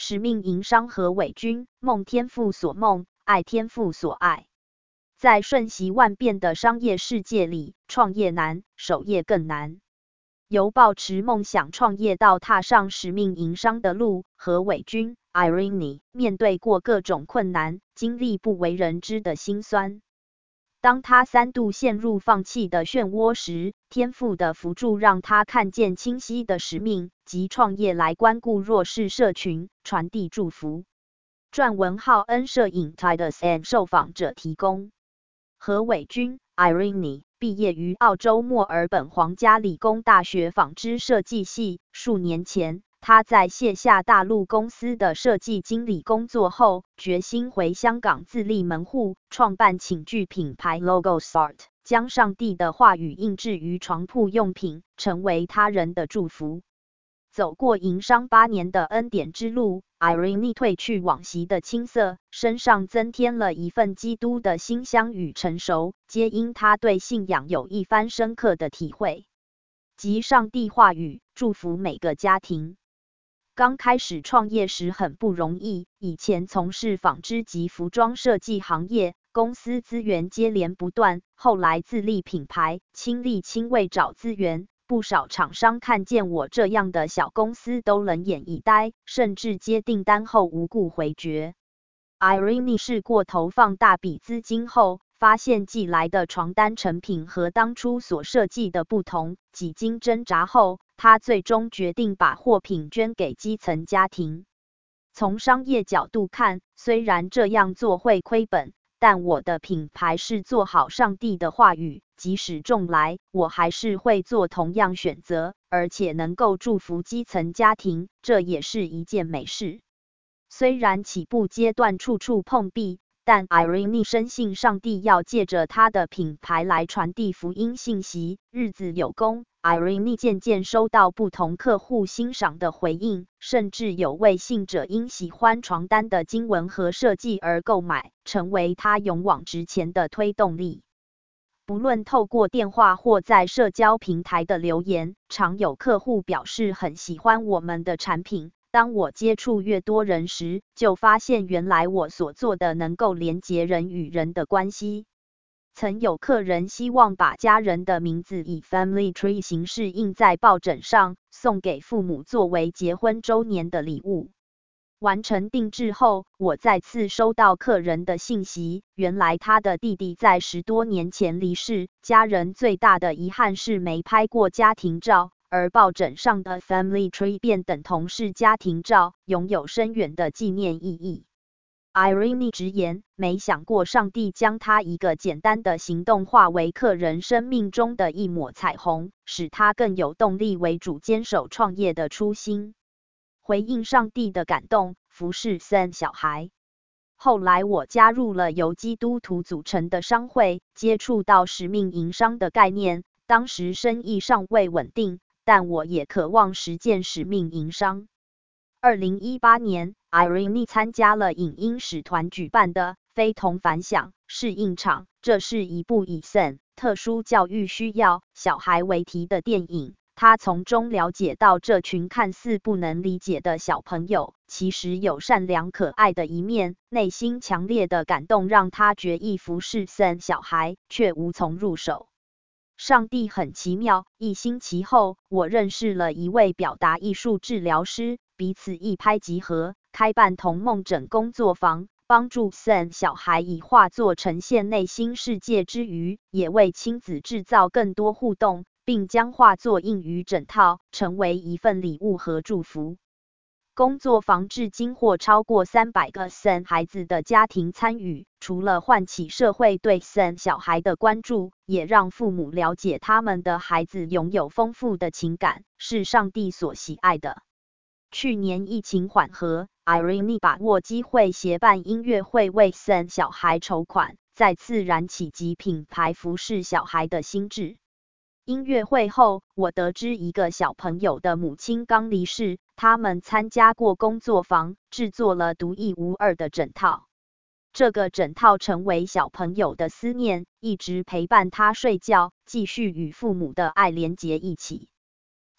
使命营商何伟君，梦天父所梦，爱天父所爱。在瞬息万变的商业世界里，创业难，守业更难。由抱持梦想创业到踏上使命营商的路，何伟君 Irene 面对过各种困难，经历不为人知的辛酸。当他3度陷入放弃的漩涡时，天父的扶助让他看见清晰的使命，即创业来关顾弱势社群，传递祝福。撰文浩恩摄影 Titus and 受访者提供。何伟君 Irene 毕业于澳洲墨尔本皇家理工大学纺织设计系。数年前，他在卸下大陆公司的设计经理工作后，决心回香港自立门户，创办寝具品牌 Logosart， 将上帝的话语印制于床铺用品，成为他人的祝福。走过营商8年的恩典之路， Irene 褪去往昔的青涩，身上增添了一份基督的馨香与成熟，皆因他对信仰有一番深刻的体会。即上帝话语祝福每个家庭。刚开始创业时很不容易，以前从事纺织及服装设计行业，公司资源接连不断，后来自立品牌，亲力亲为找资源。不少厂商看见我这样的小公司都冷眼以待，甚至接订单后无故回绝。Irene 试过投放大笔资金后，发现寄来的床单成品和当初所设计的不同，几经挣扎后，他最终决定把货品捐给基层家庭。从商业角度看，虽然这样做会亏本，但我的品牌是做好上帝的话语，即使众来，我还是会做同样选择，而且能够祝福基层家庭，这也是一件美事。虽然起步阶段处处碰壁，但 Irene 深信上帝要借着他的品牌来传递福音信息。日子有功， Irene 渐渐收到不同客户欣赏的回应，甚至有位信者因喜欢床单的经文和设计而购买，成为他勇往直前的推动力。不论透过电话或在社交平台的留言，常有客户表示很喜欢我们的产品。当我接触越多人时，就发现原来我所做的能够连结人与人的关系。曾有客人希望把家人的名字以 Family Tree 形式印在抱枕上，送给父母作为结婚周年的礼物。完成定制后，我再次收到客人的信息，原来他的弟弟在10多年前离世，家人最大的遗憾是没拍过家庭照，而抱枕上的 Family Tree 便等同是家庭照，拥有深远的纪念意义。Irene 直言，没想过上帝将他一个简单的行动化为客人生命中的一抹彩虹，使他更有动力为主坚守创业的初心。回应上帝的感动，服侍3小孩。后来我加入了由基督徒组成的商会，接触到使命营商的概念。当时生意尚未稳定，但我也渴望实践使命营商。2018年 ，Irene 参加了影音使团举办的非同凡响试映场，这是一部以 SEN 特殊教育需要小孩为题的电影。他从中了解到这群看似不能理解的小朋友，其实有善良可爱的一面，内心强烈的感动让他决意服侍3小孩，却无从入手。上帝很奇妙，1星期后，我认识了一位表达艺术治疗师，彼此一拍即合，开办童梦诊工作坊，帮助3小孩以画作呈现内心世界之余，也为亲子制造更多互动，并将画作印于整套，成为一份礼物和祝福。工作坊至今获超过300个 SEN 孩子的家庭参与，除了唤起社会对 SEN 小孩的关注，也让父母了解他们的孩子拥有丰富的情感，是上帝所喜爱的。去年疫情缓和， Irene 把握机会协办音乐会为 SEN 小孩筹款，再次燃起及品牌服侍小孩的心志。音乐会后，我得知一个小朋友的母亲刚离世，他们参加过工作坊，制作了独一无二的枕套。这个枕套成为小朋友的思念，一直陪伴他睡觉，继续与父母的爱连结一起。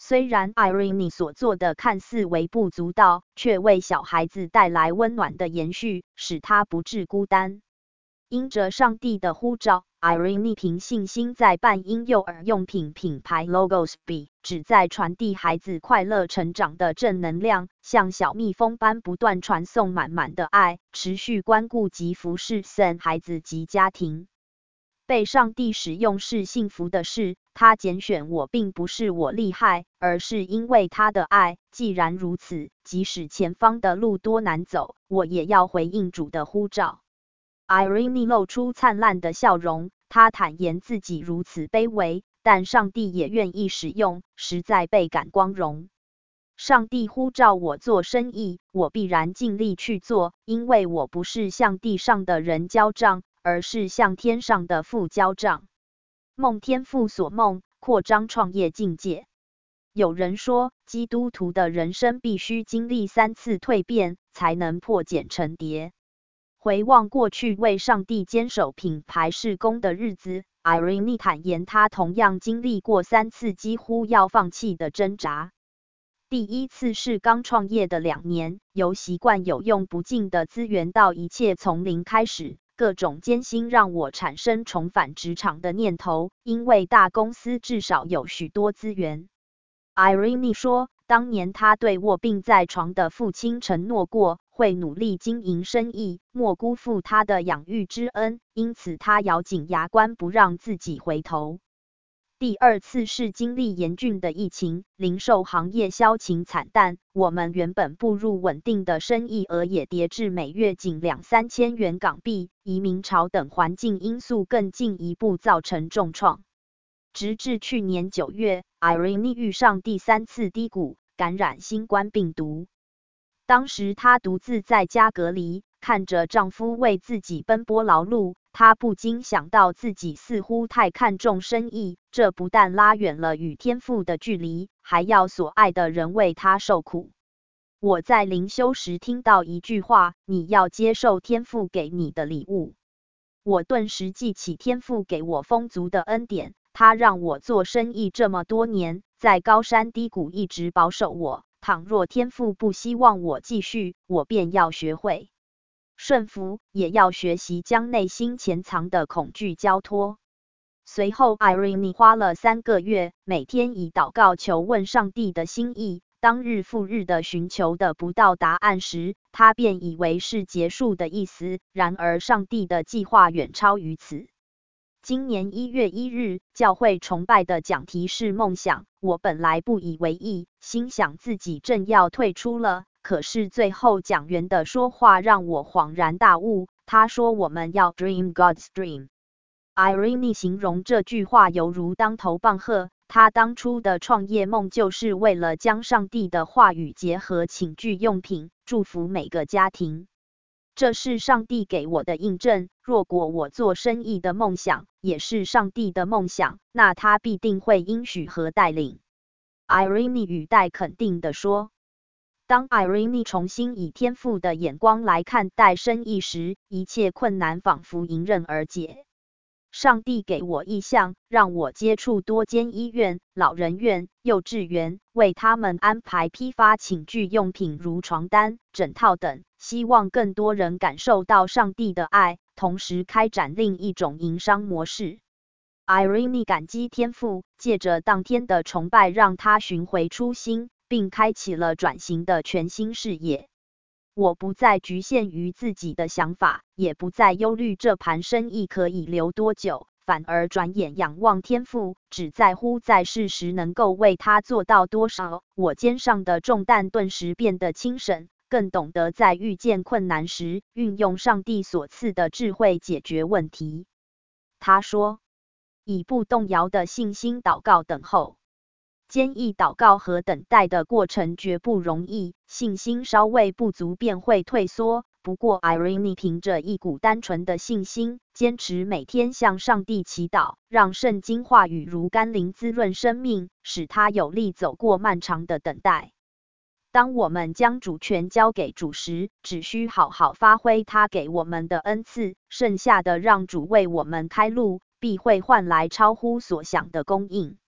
虽然 Irene 所做的看似微不足道，却为小孩子带来温暖的延续，使他不致孤单。因着上帝的呼召， Irene 凭信心在半婴幼儿用品品牌 Logos B 旨在传递孩子快乐成长的正能量，像小蜜蜂般不断传送满满的爱，持续关顾及服侍孩子及家庭。被上帝使用是幸福的事，他拣选我并不是我厉害，而是因为他的爱。既然如此，即使前方的路多难走，我也要回应主的呼召。Irene 露出灿烂的笑容，她坦言自己如此卑微，但上帝也愿意使用，实在倍感光荣。上帝呼召我做生意，我必然尽力去做，因为我不是向地上的人交账，而是向天上的父交账。梦天父所梦，扩张创业境界。有人说，基督徒的人生必须经历3次蜕变，才能破茧成蝶。回望过去为上帝坚守品牌事工的日子， Irene 坦言她同样经历过3次几乎要放弃的挣扎。第一次是刚创业的2年，由习惯有用不尽的资源到一切从零开始，各种艰辛让我产生重返职场的念头，因为大公司至少有许多资源。Irene 说，当年她对卧病在床的父亲承诺过，会努力经营生意，莫辜负他的养育之恩，因此她咬紧牙关不让自己回头。第二次是经历严峻的疫情，零售行业销情惨淡，我们原本步入稳定的生意额也跌至每月仅2-3千元港币，移民潮等环境因素更进一步造成重创。直至去年9月， Irene 遇上第3次低谷，感染新冠病毒。当时她独自在家隔离，看着丈夫为自己奔波劳碌，她不禁想到自己似乎太看重生意，这不但拉远了与天父的距离，还要所爱的人为她受苦。我在灵修时听到一句话，你要接受天父给你的礼物。我顿时记起天父给我丰足的恩典，他让我做生意这么多年，在高山低谷一直保守我。倘若天父不希望我继续，我便要学会顺服，也要学习将内心潜藏的恐惧交托。随后 Irene 花了3个月，每天以祷告求问上帝的心意，当日复日的寻求的不到答案时，他便以为是结束的意思，然而上帝的计划远超于此。今年1月1日，教会崇拜的讲题是梦想。我本来不以为意，心想自己正要退出了，可是最后讲员的说话让我恍然大悟。他说我们要 dream God's dream。Irene 形容这句话犹如当头棒喝。他当初的创业梦就是为了将上帝的话语结合寝具用品，祝福每个家庭。这是上帝给我的印证，若果我做生意的梦想也是上帝的梦想，那他必定会应许和带领。Irene 语带肯定地说。当 Irene 重新以天父的眼光来看待生意时，一切困难仿佛迎刃而解。上帝给我意向，让我接触多间医院、老人院、幼稚园，为他们安排批发寝具用品如床单、枕套等，希望更多人感受到上帝的爱，同时开展另一种营商模式。Irene 感激天父，借着当天的崇拜让他寻回初心，并开启了转型的全新事业。我不再局限于自己的想法，也不再忧虑这盘生意可以留多久，反而转眼仰望天父，只在乎在世时能够为他做到多少。我肩上的重担顿时变得轻省，更懂得在遇见困难时，运用上帝所赐的智慧解决问题。他说，以不动摇的信心祷告等候。坚毅祷告和等待的过程绝不容易，信心稍微不足便会退缩。不过 Irene 凭着一股单纯的信心，坚持每天向上帝祈祷，让圣经话语如甘霖滋润生命，使他有力走过漫长的等待。当我们将主权交给主时，只需好好发挥他给我们的恩赐，剩下的让主为我们开路，必会换来超乎所想的供应。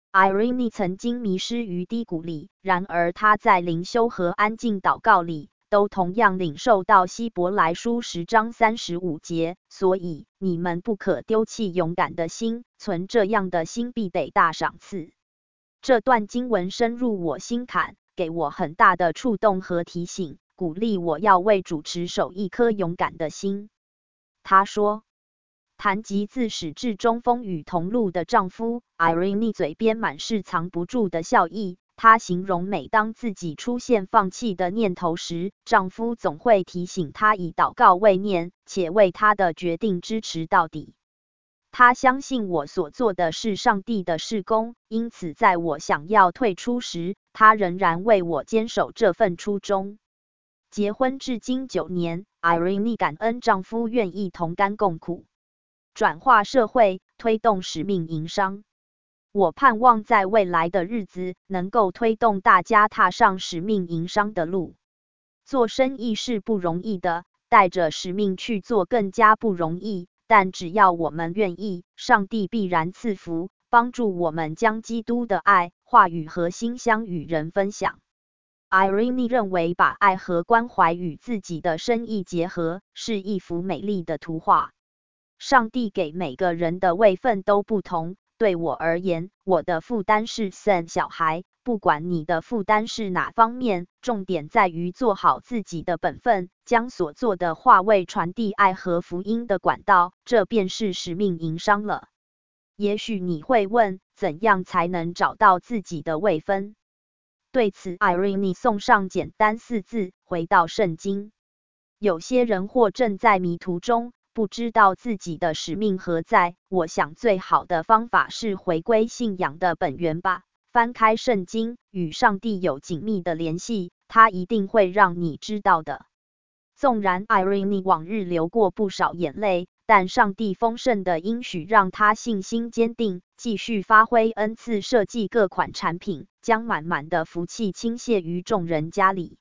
Irene 曾经迷失于低谷里，然而她在灵修和安静祷告里，都同样领受到希伯来书10章35节。所以你们不可丢弃勇敢的心，存这样的心必得大赏赐。这段经文深入我心坎，给我很大的触动和提醒，鼓励我要为主持守一颗勇敢的心。他说，谈及自始至终风雨同路的丈夫 ，Irene 嘴边满是藏不住的笑意。她形容每当自己出现放弃的念头时，丈夫总会提醒她以祷告为念，且为她的决定支持到底。她相信我所做的是上帝的事工，因此在我想要退出时，她仍然为我坚守这份初衷。结婚至今9年 ，Irene 感恩丈夫愿意同甘共苦，转化社会，推动使命营商。我盼望在未来的日子，能够推动大家踏上使命营商的路。做生意是不容易的，带着使命去做更加不容易。但只要我们愿意，上帝必然赐福，帮助我们将基督的爱、话语和馨香与人分享。Irene 认为，把爱和关怀与自己的生意结合，是一幅美丽的图画。上帝给每个人的位分都不同。对我而言，我的负担是生小孩。不管你的负担是哪方面，重点在于做好自己的本分，将所做的化为传递爱和福音的管道，这便是使命营商了。也许你会问，怎样才能找到自己的位分？对此 ，Irene 送上简单4字：回到圣经。有些人或正在迷途中，不知道自己的使命何在。我想最好的方法是回归信仰的本源吧。翻开圣经，与上帝有紧密的联系，他一定会让你知道的。纵然 Irene 往日流过不少眼泪，但上帝丰盛的应许让他信心坚定，继续发挥恩赐，设计各款产品，将满满的福气倾泻于众人家里。